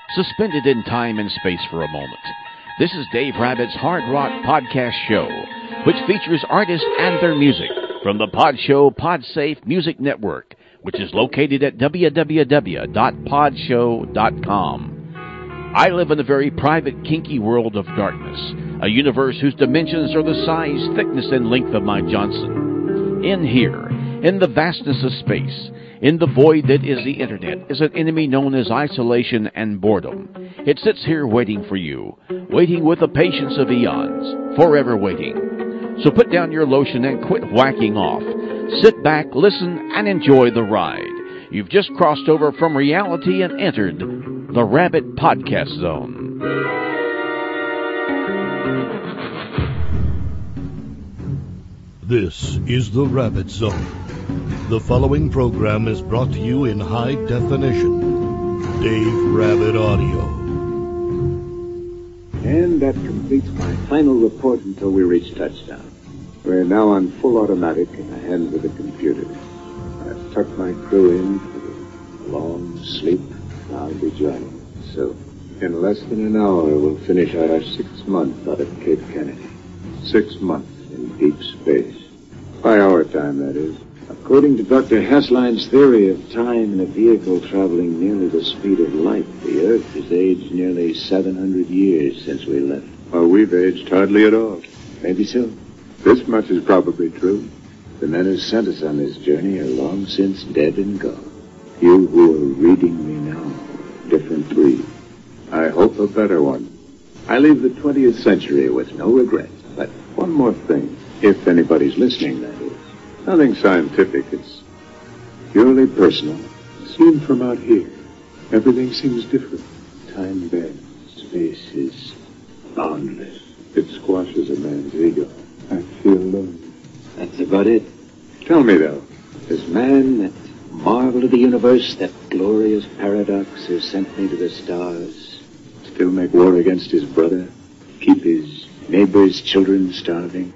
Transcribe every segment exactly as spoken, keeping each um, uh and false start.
suspended in time and space for a moment. This is Dave Rabbit's Hard Rock Podcast Show, which features artists and their music from the Pod Show PodSafe Music Network, which is located at w w w dot pod show dot com. I live in a very private, kinky world of darkness, a universe whose dimensions are the size, thickness, and length of my Johnson. In here, in the vastness of space, in the void that is the internet, is an enemy known as isolation and boredom. It sits here waiting for you, waiting with the patience of eons, forever waiting. So put down your lotion and quit whacking off. Sit back, listen, and enjoy the ride. You've just crossed over from reality and entered the Rabbit Podcast Zone. This is the Rabbit Zone. The following program is brought to you in high definition. Dave Rabbit Audio. And that completes my final report until we reach touchdown. We're now on full automatic in the hands of the computer. I've tucked my crew in for a long sleep. I'll be joining. So, in less than an hour, we'll finish our sixth month out at Cape Kennedy. Six months in deep space. By our time, that is. According to Doctor Hasline's theory of time in a vehicle traveling nearly the speed of light, the Earth has aged nearly seven hundred years since we left. Well, we've aged hardly at all. Maybe so. This much is probably true. The men who sent us on this journey are long since dead and gone. You who are reading me now, different breed. I hope a better one. I leave the twentieth century with no regrets. But one more thing, if anybody's listening, that is. Nothing scientific. It's purely personal. seen from out here. Everything seems different. Time bends. Space is boundless. It squashes a man's ego. I feel lonely. That's about it. Tell me, though. Does man, that marvel of the universe, that glorious paradox who sent me to the stars, still make war against his brother? Keep his neighbor's children starving?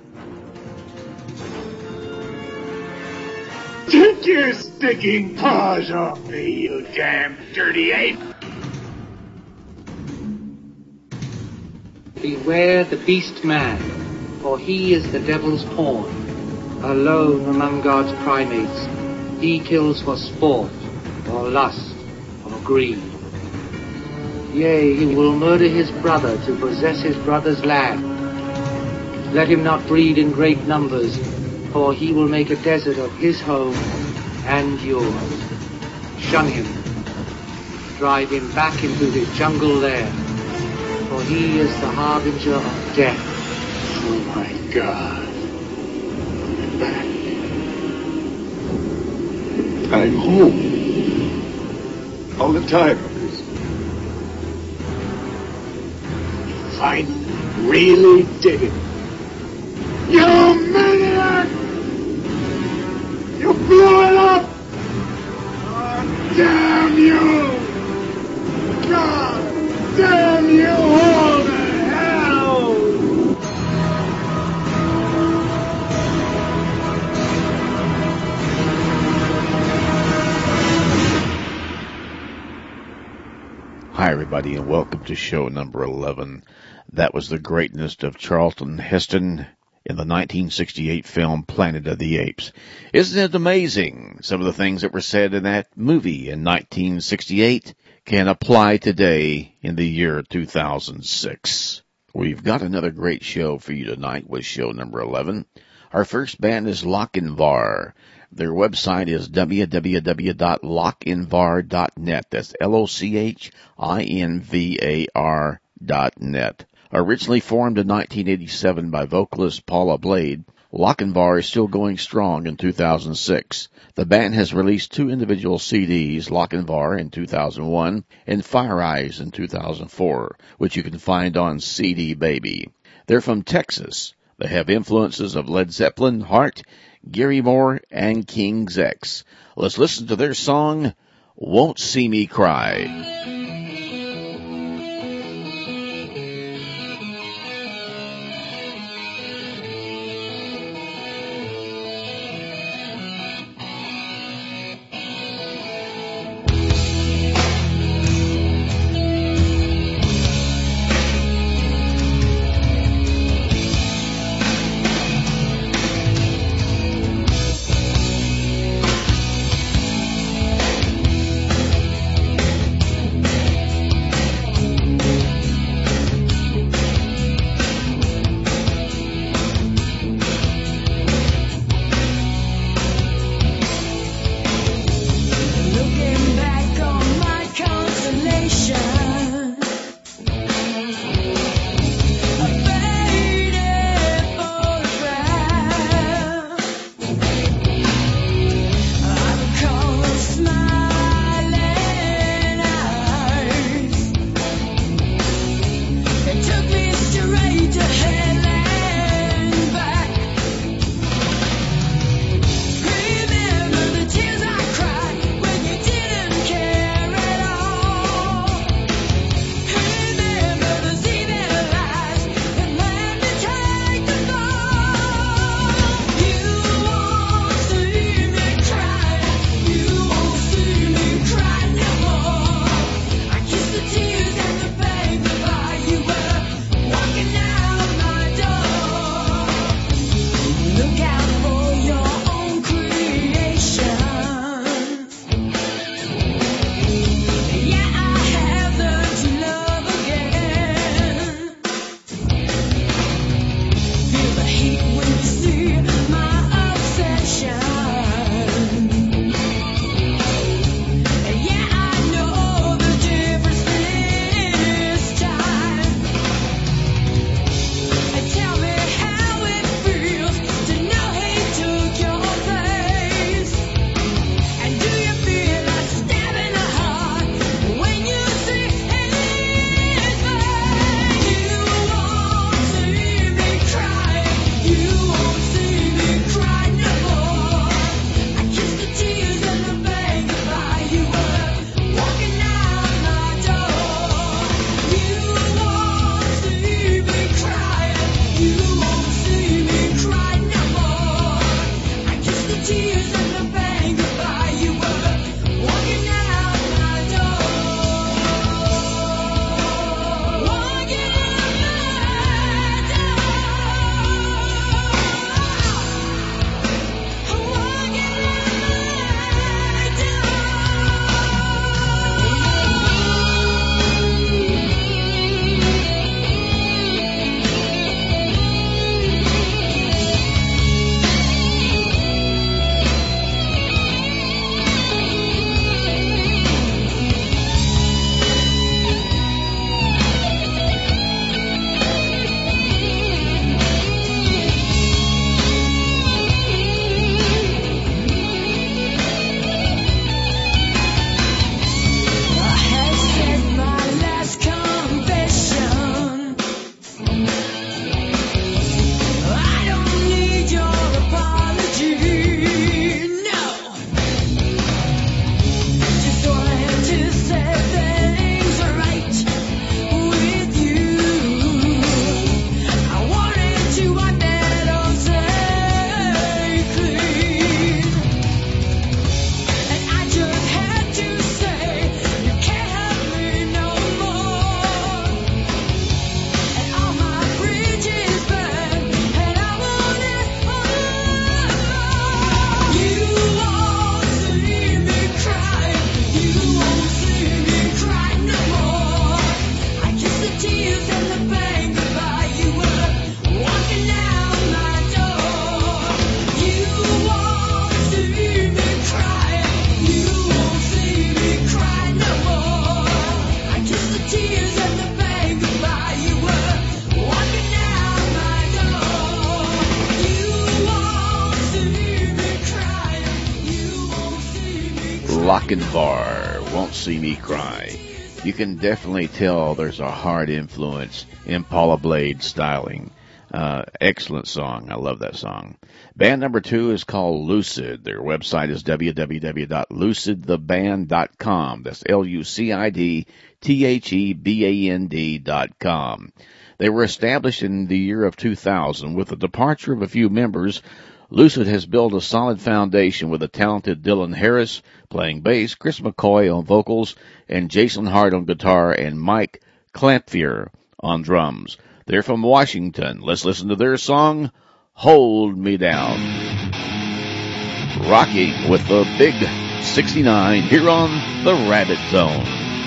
Take your sticking paws off me, you damn dirty ape! Beware the beast man, for he is the devil's pawn. Alone among God's primates, he kills for sport, or lust, or greed. Yea, he will murder his brother to possess his brother's land. Let him not breed in great numbers, for he will make a desert of his home and yours. Shun him. Drive him back into his jungle lair, for he is the harbinger of death. Oh my God. I'm back. I'm home. All the time. I really did it. You maniac! You blew it up! Oh, damn you! God damn you all to hell! Hi, everybody, and welcome to show number eleven. That was the greatness of Charlton Heston in the nineteen sixty-eight film Planet of the Apes. Isn't it amazing? Some of the things that were said in that movie in nineteen sixty-eight can apply today in the year two thousand six. We've got another great show for you tonight with show number eleven. Our first band is Lochinvar. Their website is w w w dot lochinvar dot net. That's L O C H I N V A R dot net. Originally formed in nineteen eighty-seven by vocalist Paula Blade, Lochinvar is still going strong in two thousand six. The band has released two individual C Ds, Lochinvar in two thousand one and Fire Eyes in two thousand four, which you can find on C D Baby. They're from Texas. They have influences of Led Zeppelin, Heart, Gary Moore, and King's X. Let's listen to their song, Won't See Me Cry. Lochinvar, Won't See Me Cry. You can definitely tell there's a hard influence in Paula Blade styling. Uh, excellent song. I love that song. Band number two is called Lucid. Their website is w w w dot lucid the band dot com. That's L U C I D T H E B A N D dot com. They were established in the year of two thousand. With the departure of a few members, Lucid has built a solid foundation with the talented Dylan Harris playing bass, Chris McCoy on vocals, and Jason Hart on guitar, and Mike Clampfier on drums. They're from Washington. Let's listen to their song, Hold Me Down. Rocking with the Big sixty-nine here on the Rabbit Zone.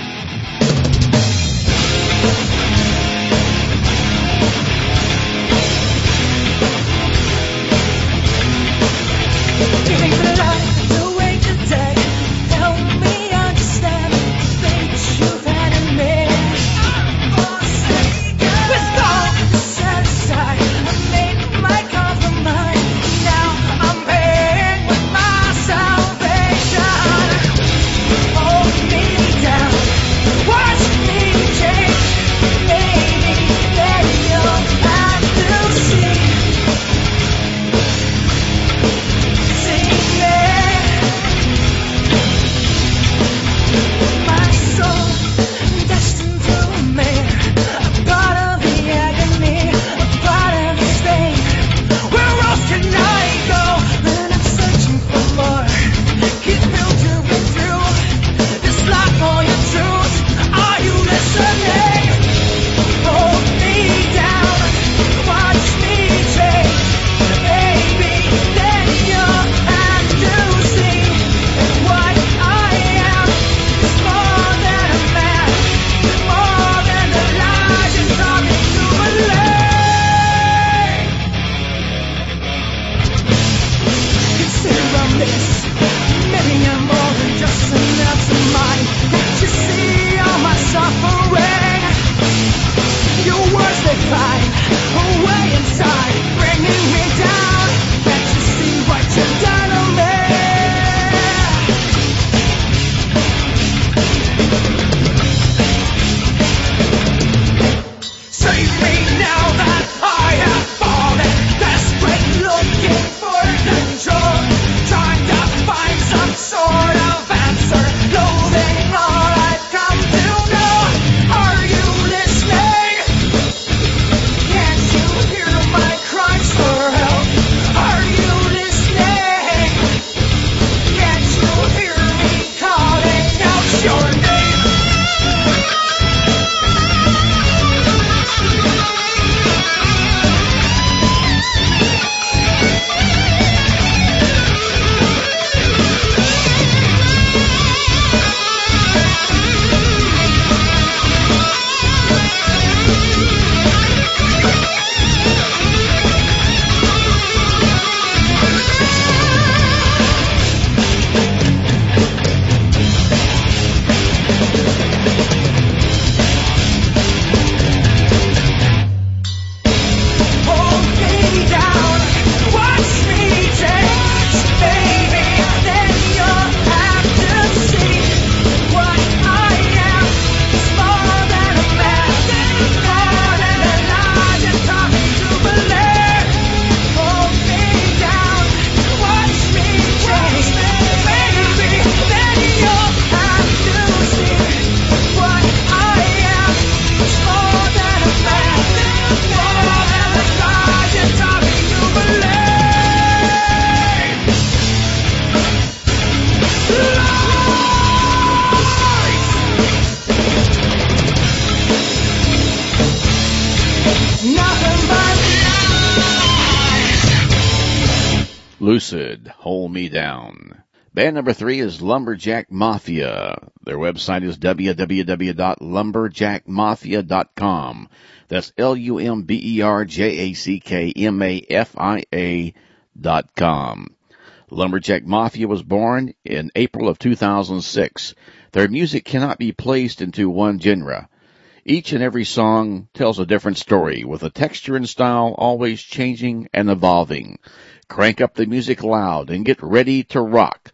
Lucid, Hold Me Down. Band number three is Lumberjack Mafia. Their website is w w w dot lumberjack mafia dot com. That's L U M B E R J A C K M A F I A dot com. Lumberjack Mafia was born in April of two thousand six. Their music cannot be placed into one genre. Each and every song tells a different story, with the texture and style always changing and evolving. Crank up the music loud and get ready to rock.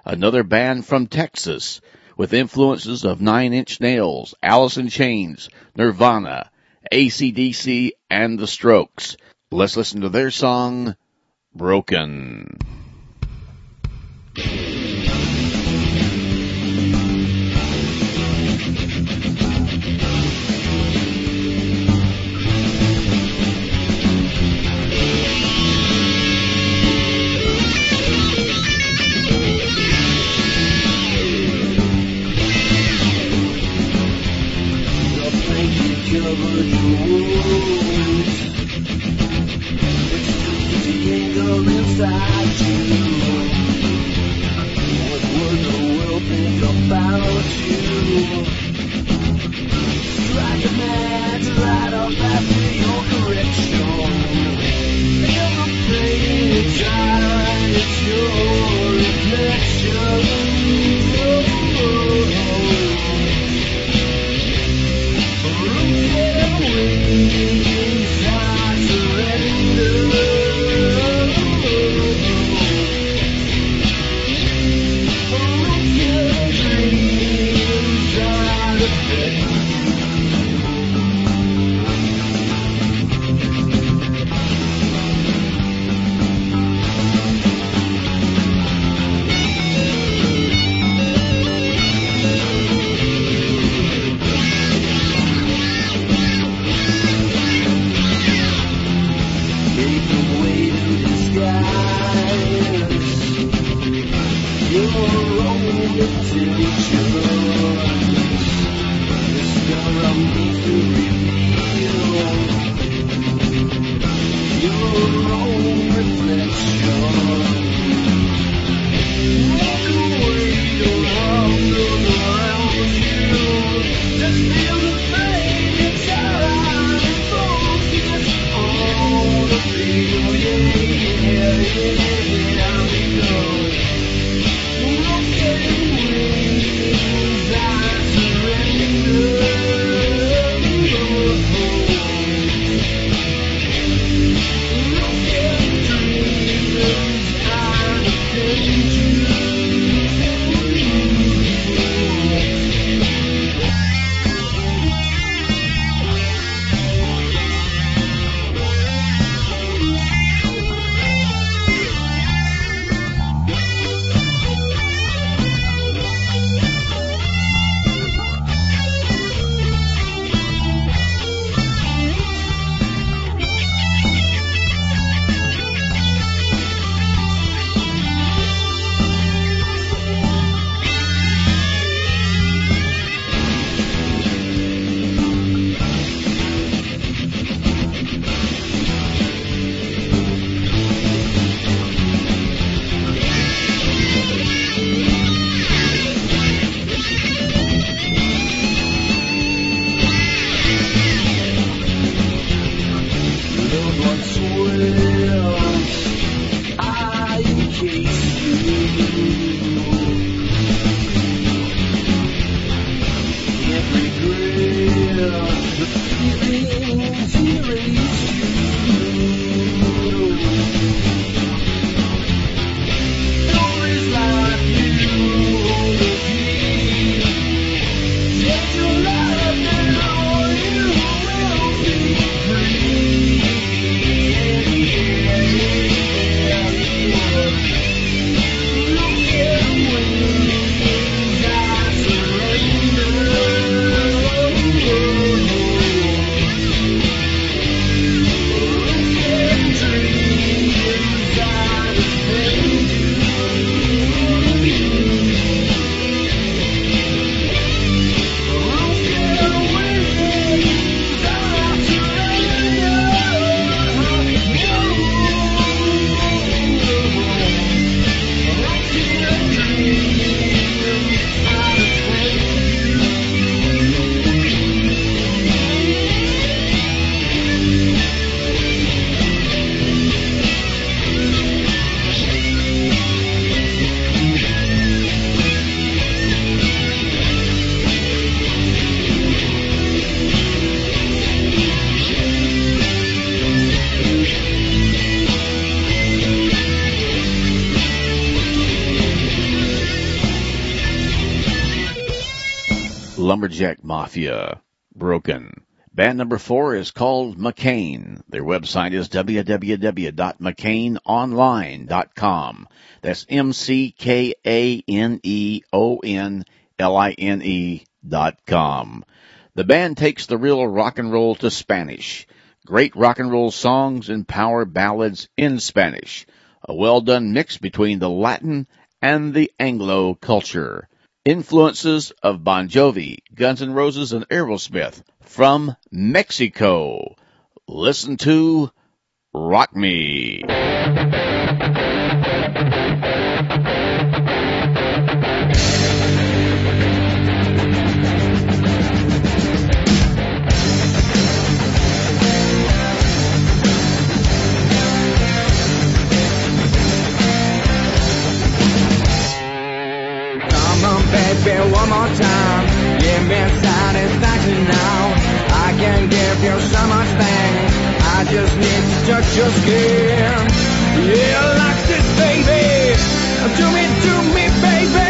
another band from Texas with influences of Nine Inch Nails, Alice in Chains, Nirvana, A C D C, and The Strokes. Let's listen to their song, Broken. Covered your wounds. It's the anger inside you. What would the world think about you? Strike a match right up after your correction. Every page I, it's your reflection. I Lumberjack Mafia, Broken. Band number four is called McCain. Their website is w w w dot mccain online dot com. That's M C K A N E O N L I N E dot com. The band takes the real rock and roll to Spanish. Great rock and roll songs and power ballads in Spanish. A well-done mix between the Latin and the Anglo culture. Influences of Bon Jovi, Guns N' Roses, and Aerosmith from Mexico. Listen to Rock Me. Baby, one more time, give me satisfaction now. I can give you so much things, I just need to touch your skin. Yeah, like this, baby, do me, do me, baby.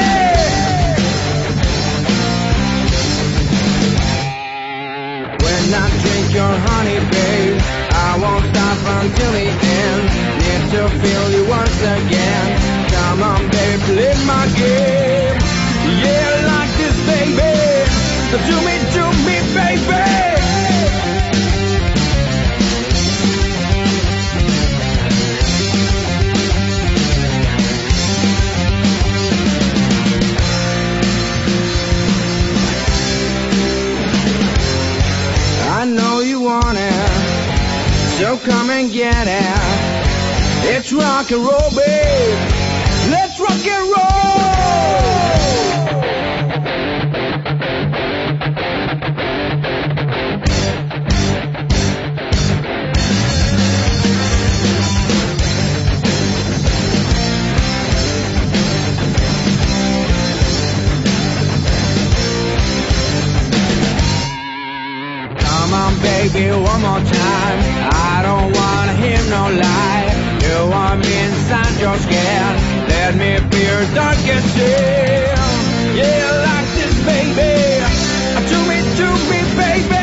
When I drink your honey, babe, I won't stop until the end. Need to feel you once again. Come on, babe, play my game. Yeah, like this, baby. Do me, do me, baby. I know you want it, so come and get it. It's rock and roll, babe. Let's rock and roll. Baby, one more time, I don't wanna hear no lie. You want me inside your skin, let me be your darkest sin. Yeah, like this, baby, do me, do me, baby.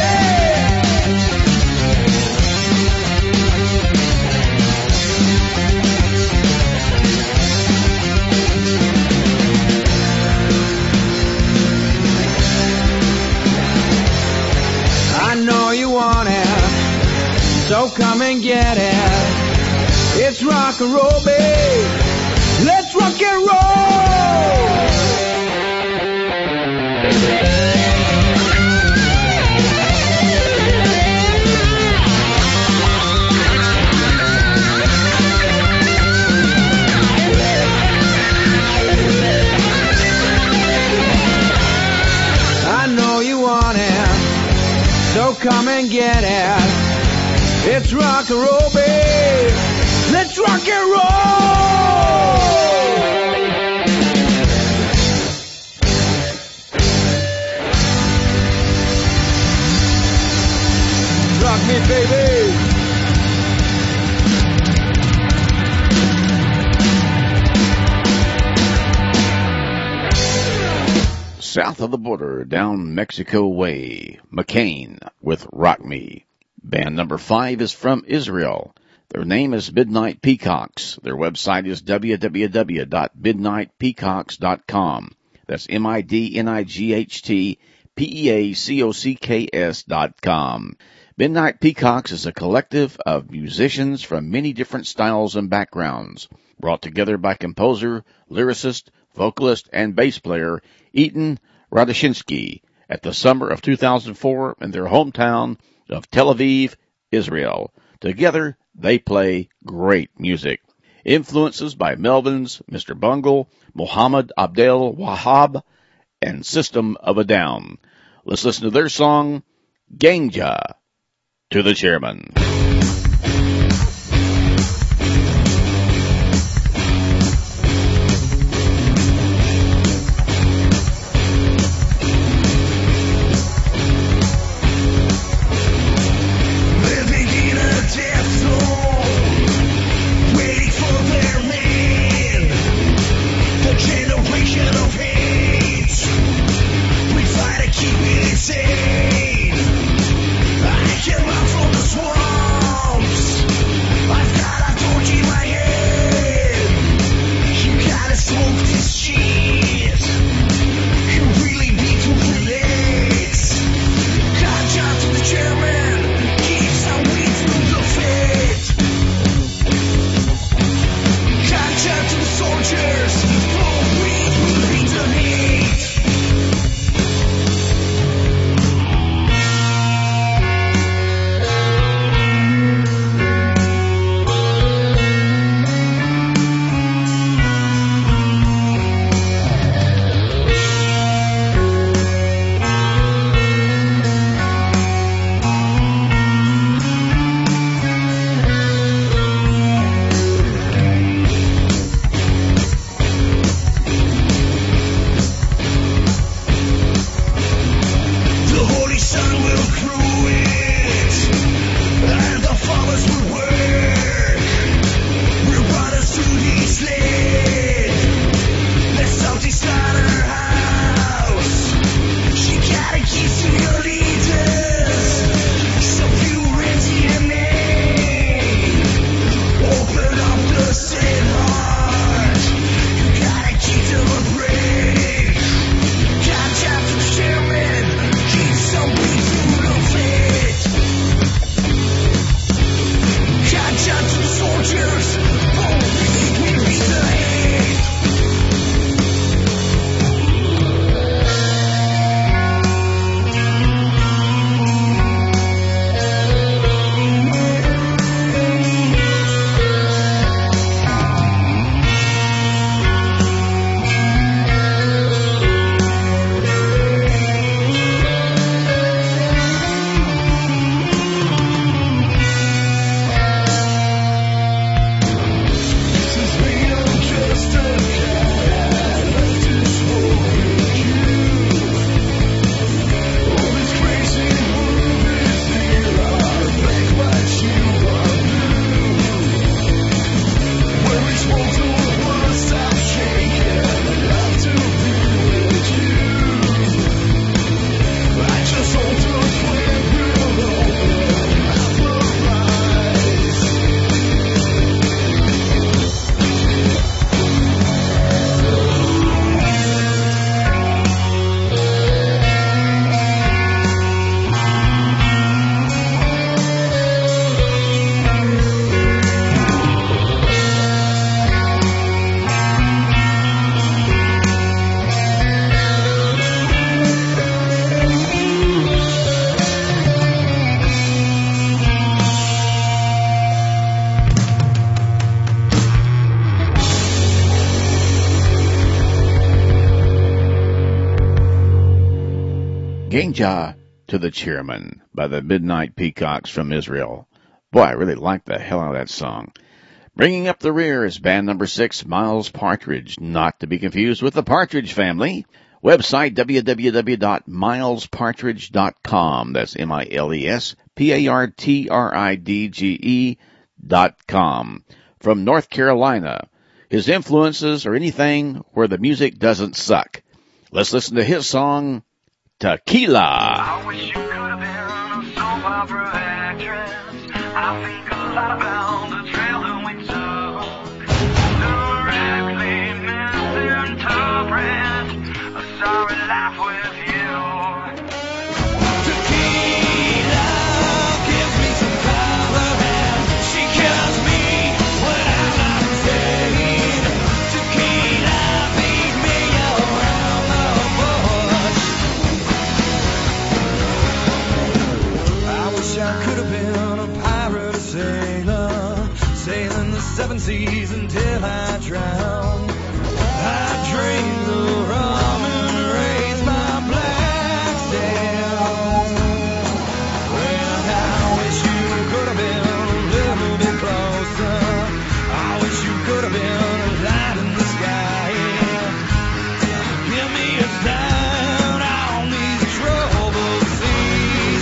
I know you want it, so come and get it. It's rock and roll, babe. Let's rock and roll. I know you want it, so come and get it. It's rock and roll, babe. Let's rock and roll. Rock me, baby. South of the border, down Mexico way, McCain with Rock Me. Band number five is from Israel. Their name is Midnight Peacocks. Their website is w w w dot midnight peacocks dot com. That's M I D N I G H T P E A C O C K S dot com. Midnight Peacocks is a collective of musicians from many different styles and backgrounds, brought together by composer, lyricist, vocalist, and bass player Eaton Radashinsky at the summer of two thousand four in their hometown of Tel Aviv, Israel. Together, they play great music. Influences by Melvin's Mister Bungle, Muhammad Abdel Wahab, and System of a Down. Let's listen to their song, Ganja, to the Chairman. Generation of hate, we fight Ganja to the Chairman by the Midnight Peacocks from Israel. Boy, I really like the hell out of that song. Bringing up the rear is band number six, Miles Partridge, not to be confused with the Partridge Family. Website w w w dot miles partridge dot com. That's M I L E S P A R T R I D G E dot com. From North Carolina. His influences are anything where the music doesn't suck. Let's listen to his song, Tequila. I wish you could have been a soap opera actress. I think a lot about the trail that we took. Directly misinterpret a sorry life with you. Tequila gives me some color and she kills me when I'm not insane. Tequila beat me around the bush. I wish I could have been a pirate or sailor, sailing the seven seas until I drowned. I drained the rum and raised my black sails. Well, I wish you could have been a little bit closer. I wish you could have been a light in the sky. Give me a sign on these troubled seas.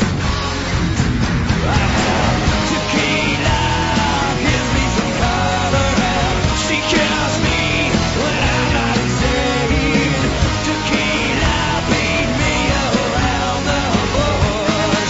Tequila gives me some color and she kills me when I'm not insane. Tequila beat me around the bush.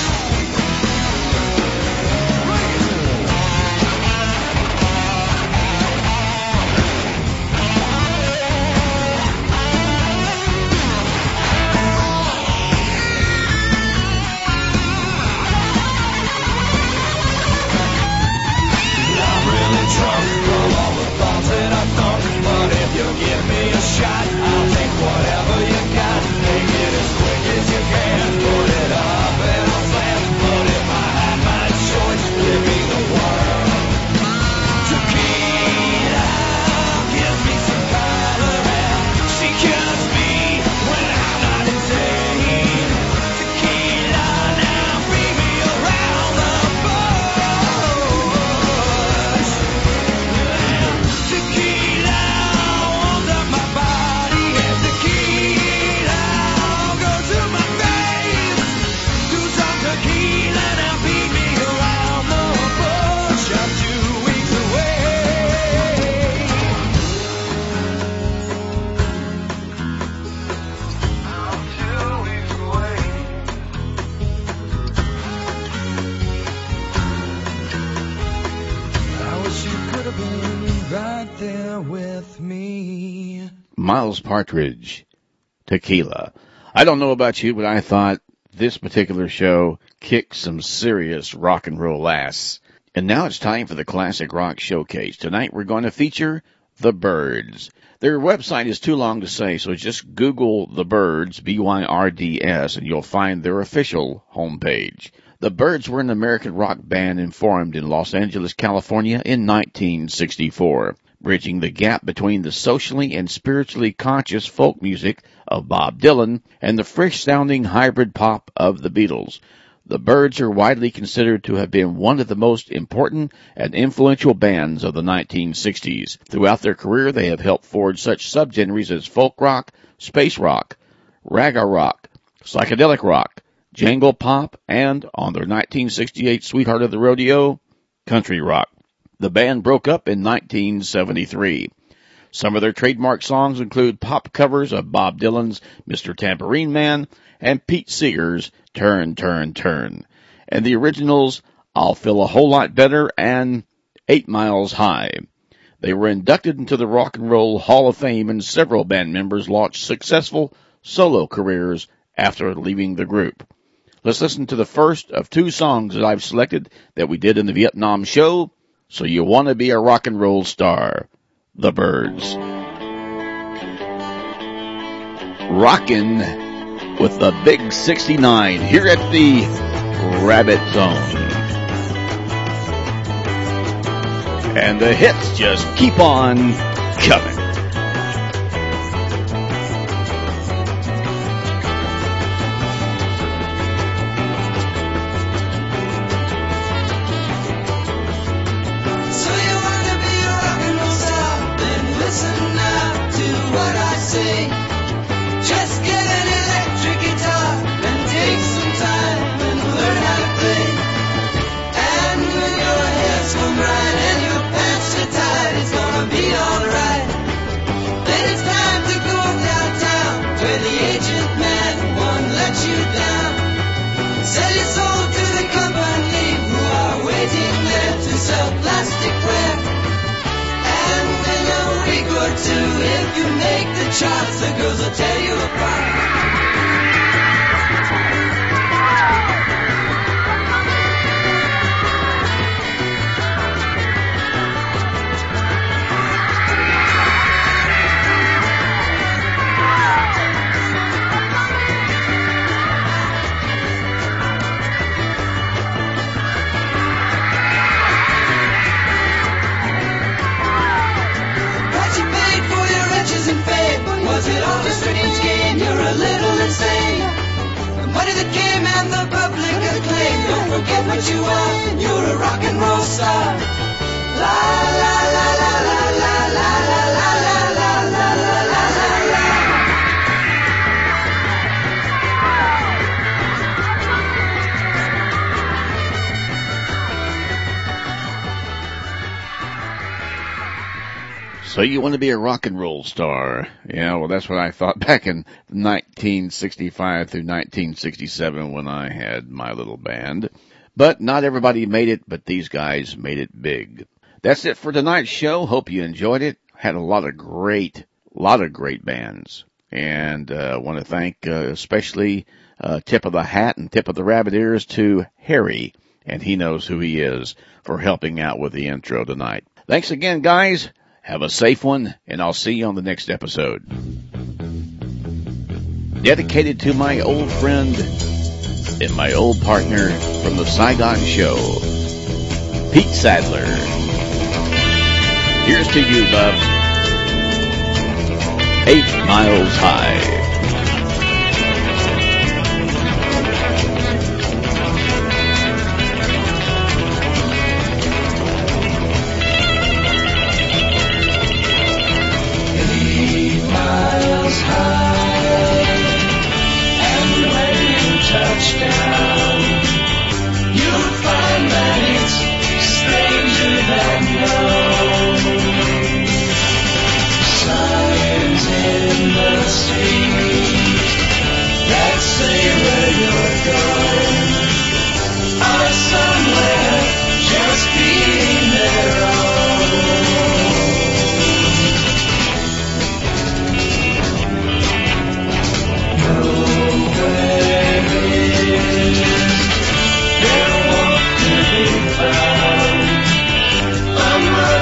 I'm really drunk from all the thoughts that I thought, but if you give me a shot, I'll take whatever you got. Make it as quick as you can. Put it up and I'll slam. But if I had my choice, give me the world. Tequila gives me some color and she kills me when I'm not insane. Tequila now beat me around the bush. Tequila warms up my body and tequila goes to my veins. Do some tequila now beat me around the bush. I'm two weeks away. I'm two weeks away. I wish you could have been right there with me. Miles Partridge, Tequila. I don't know about you, but I thought this particular show kicked some serious rock and roll ass. And now it's time for the Classic Rock Showcase. Tonight we're going to feature The Byrds. Their website is too long to say, so just Google The Byrds, B Y R D S, and you'll find their official homepage. The Byrds were an American rock band and formed in Los Angeles, California in nineteen sixty-four, bridging the gap between the socially and spiritually conscious folk music of Bob Dylan and the fresh-sounding hybrid pop of the Beatles. The Byrds are widely considered to have been one of the most important and influential bands of the nineteen sixties. Throughout their career, they have helped forge such subgenres as folk rock, space rock, raga rock, psychedelic rock, jangle pop, and, on their nineteen sixty-eight Sweetheart of the Rodeo, country rock. The band broke up in nineteen seventy-three. Some of their trademark songs include pop covers of Bob Dylan's Mister Tambourine Man and Pete Seeger's Turn, Turn, Turn, and the originals I'll Feel a Whole Lot Better and Eight Miles High. They were inducted into the Rock and Roll Hall of Fame, and several band members launched successful solo careers after leaving the group. Let's listen to the first of two songs that I've selected that we did in the Vietnam show, So You Want to Be a Rock and Roll Star, The Byrds. Rockin' with the Big sixty-nine here at the Rabbit Zone. And the hits just keep on coming. thing. Just get an electric guitar and take some time and learn how to play. And when your hair's come right and your pants are tight, it's gonna be alright. Then it's time to go downtown where the agent man won't let you down. Sell your soul to the company who are waiting there to sell plasticware. And in a week or two, if you make the charts, the girls will tear you apart. Was it all just strange game? You're a little insane. The money that came and the public acclaim. Don't forget what you are. You're a rock and roll star. La la la la la la la la la la la la la la. So you want to be a rock and roll star? Yeah, well, that's what I thought back in nineteen sixty-five through nineteen sixty-seven when I had my little band. But not everybody made it, but these guys made it big. That's it for tonight's show. Hope you enjoyed it. Had a lot of great, lot of great bands. And I uh, want to thank uh, especially uh, Tip of the Hat and Tip of the Rabbit Ears to Harry, and he knows who he is, for helping out with the intro tonight. Thanks again, guys. Have a safe one, and I'll see you on the next episode. Dedicated to my old friend and my old partner from the Saigon Show, Pete Sadler. Here's to you, bub. Eight miles high. Touchdown, you'll find that it's stranger than known. Signs in the street that say where you're going are somewhere just being their own. Nowhere there won't be found. I'm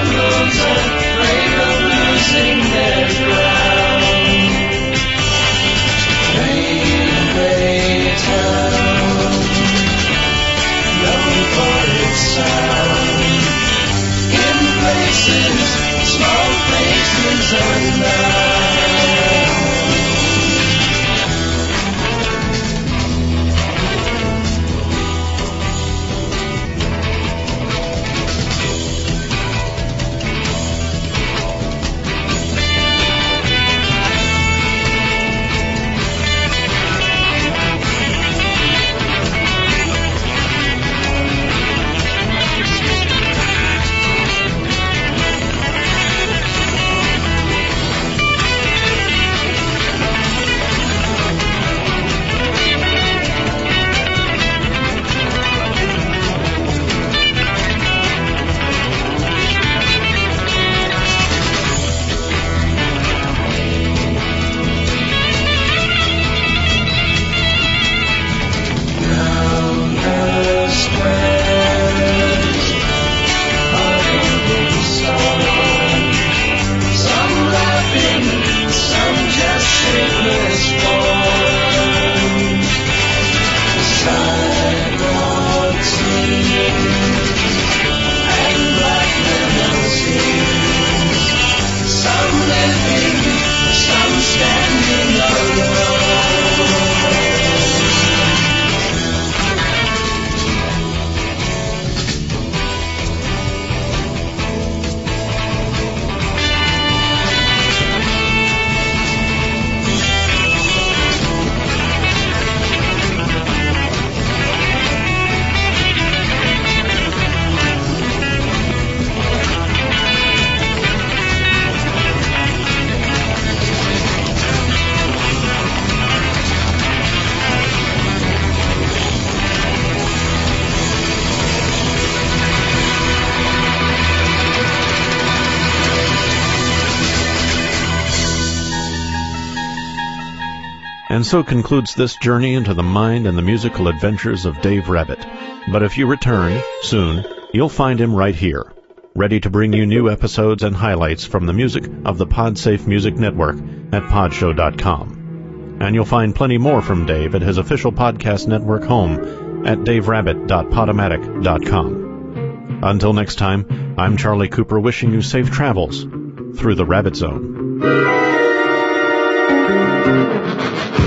And so concludes this journey into the mind and the musical adventures of Dave Rabbit. But if you return, soon, you'll find him right here, ready to bring you new episodes and highlights from the music of the PodSafe Music Network at podshow dot com. And you'll find plenty more from Dave at his official podcast network home at dave rabbit dot podomatic dot com. Until next time, I'm Charlie Cooper wishing you safe travels through the Rabbit Zone.